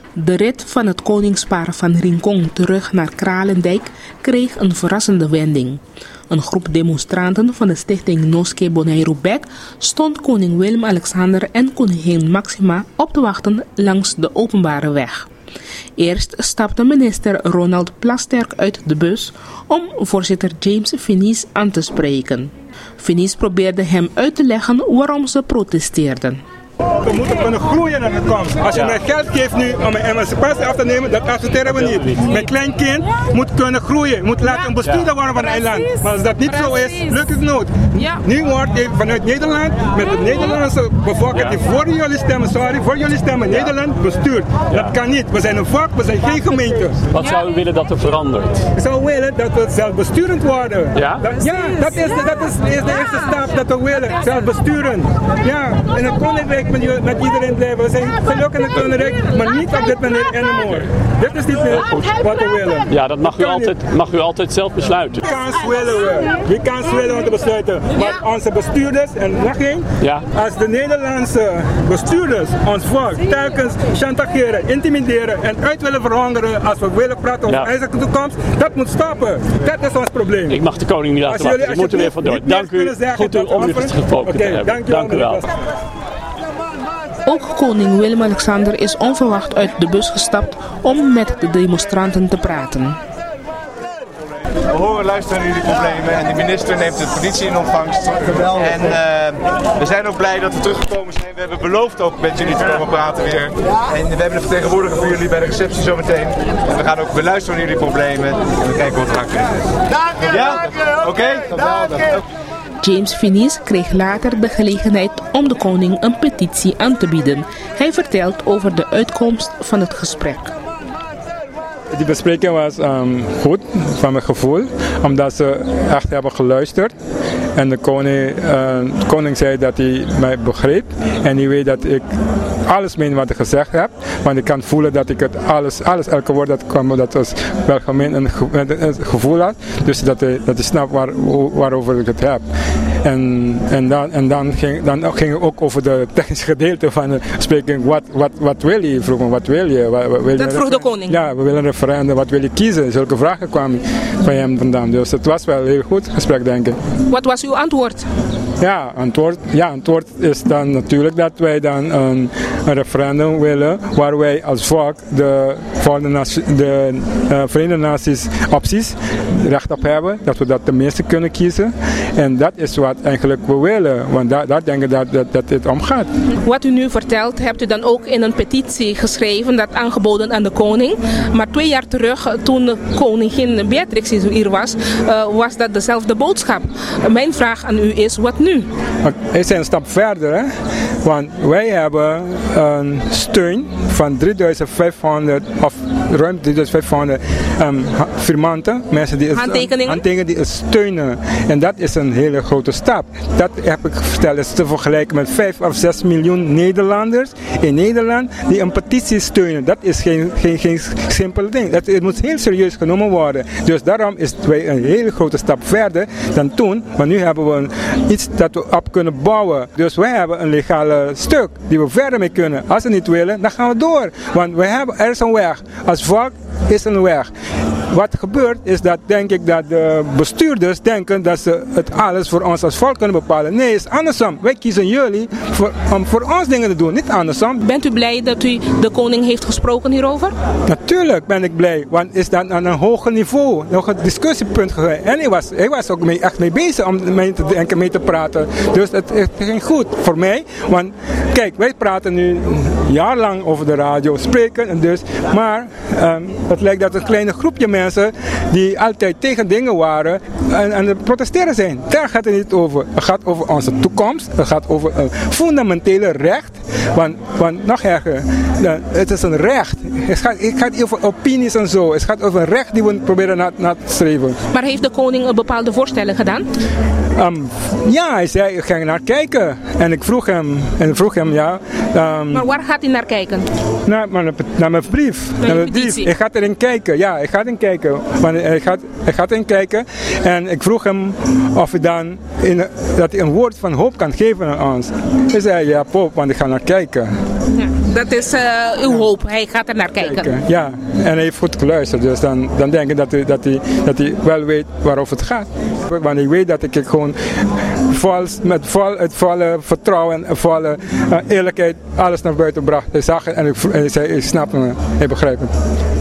De rit van het koningspaar van Rincon terug naar Kralendijk kreeg een verrassende wending. Een groep demonstranten van de stichting Noske Bonaire Bek stond koning Willem-Alexander en koningin Maxima op te wachten langs de openbare weg. Eerst stapte minister Ronald Plasterk uit de bus om voorzitter James Finis aan te spreken. Finis probeerde hem uit te leggen waarom ze protesteerden. We moeten kunnen groeien naar de toekomst. Als je mij geld geeft nu om mijn emancipatie af te nemen, dat accepteren we niet. Mijn kleinkind moet kunnen groeien, moet laten bestuurder worden van het eiland. Maar als dat niet zo is, lukt het nooit. Nu wordt vanuit Nederland, met de Nederlandse bevolking die voor jullie stemmen, Nederland bestuurd. Dat kan niet. We zijn een volk, we zijn geen gemeente. Wat zou u willen dat er verandert? Ik zou willen dat we zelfbesturend worden. Ja? Dat is de eerste stap dat we willen. Zelfbesturend. Ja, in het koninkrijk met iedereen blijven. We zijn gelukkig in het koninkrijk, maar niet op dit manier anymore. Dit is niet meer wat we willen. Ja, dat mag u altijd zelf besluiten. Wie kans willen om te besluiten. Maar onze bestuurders, en nog één, als de Nederlandse bestuurders ons volk telkens chantageren, intimideren en uit willen verhongeren als we willen praten over eigen toekomst, dat moet stoppen. Dat is ons probleem. Ik mag de koning niet laten wachten. We moeten weer vandoor. Dank u. Goed om u gesproken te hebben. Dank u wel. Ook koning Willem-Alexander is onverwacht uit de bus gestapt om met de demonstranten te praten. We horen luisteren naar jullie problemen en de minister neemt de politie in ontvangst. En we zijn ook blij dat we teruggekomen zijn. We hebben beloofd ook met jullie te komen praten weer. En we hebben een vertegenwoordiger voor jullie bij de receptie zometeen. En we gaan ook beluisteren naar jullie problemen en we kijken wat we gaan kunnen. Dank u! Ja? Oké? James Finis kreeg later de gelegenheid om de koning een petitie aan te bieden. Hij vertelt over de uitkomst van het gesprek. Die bespreking was goed van mijn gevoel, omdat ze echt hebben geluisterd. En de koning zei dat hij mij begreep en hij weet dat ik alles meen wat ik gezegd heb. Want ik kan voelen dat ik het elke woord dat kwam, dat was wel gemeen een gevoel had. Dus dat hij snapt waarover ik het heb. En dan ging het ook over de technische gedeelte van de spreking. Wat wil je? Vroeg me, wat wil je? Dat vroeg de koning? Ja, we willen een referendum. Wat wil je kiezen? Zulke vragen kwamen van hem vandaan. Dus het was wel een heel goed gesprek, denk ik. Wat was uw antwoord? Antwoord is dan natuurlijk dat wij dan een referendum willen waar wij als volk de Verenigde Naties opties recht op hebben, dat we dat tenminste kunnen kiezen. En dat is wat eigenlijk we willen, want daar denk ik dat het om gaat. Wat u nu vertelt, hebt u dan ook in een petitie geschreven, dat aangeboden aan de koning. Maar 2 jaar terug, toen de koningin Beatrix hier was, was dat dezelfde boodschap. Mijn vraag aan u is, wat nu? We zijn een stap verder, hè? Want wij hebben een steun van 3500 of ruim 3500 firmanten, mensen die handtekeningen die steunen. En dat is een hele grote stap. Dat heb ik verteld, is te vergelijken met 5 of 6 miljoen Nederlanders in Nederland die een petitie steunen. Dat is geen simpel ding. Het moet heel serieus genomen worden. Dus daarom is wij een hele grote stap verder dan toen. Maar nu hebben we iets dat we op kunnen bouwen. Dus wij hebben een legale stuk die we verder mee kunnen. Als we niet willen, dan gaan we door. Want er is een weg. Als volk is een weg. Wat gebeurt is dat, denk ik, dat de bestuurders denken dat ze het alles voor ons als volk kunnen bepalen. Nee, het is andersom. Wij kiezen jullie om voor ons dingen te doen, niet andersom. Bent u blij dat u de koning heeft gesproken hierover? Natuurlijk ben ik blij, want is dat aan een hoger niveau, nog een discussiepunt geweest. En hij was ook echt mee bezig om mee te praten. Dus het ging goed voor mij. Want kijk, wij praten nu jarenlang over de radio, spreken en dus. Maar het lijkt dat een kleine groepje mensen die altijd tegen dingen waren en aan het protesteren zijn. Daar gaat het niet over. Het gaat over onze toekomst. Het gaat over een fundamentele recht. Want nog erger, het is een recht. Het gaat niet over opinies en zo. Het gaat over een recht die we proberen na te streven. Maar heeft de koning een bepaalde voorstellen gedaan? Ja, hij zei, ik ga naar kijken. En ik vroeg hem, maar waar gaat hij naar kijken? Naar mijn brief. Naar mijn brief. Ik ga erin kijken. Ja, ik ga erin kijken. Hij gaat erin kijken. En ik vroeg hem of hij dan dat hij een woord van hoop kan geven aan ons. Hij zei, ja, Poop, want ik ga naar kijken. Ja. Dat is uw hoop. Hij gaat er naar kijken. Ja, en hij heeft goed geluisterd. Dus dan denk ik dat hij wel weet waarover het gaat. Want ik weet dat ik gewoon met volle vertrouwen en volle eerlijkheid alles naar buiten bracht. Hij zag het en hij zei, ik snap me, hij begrijpt het.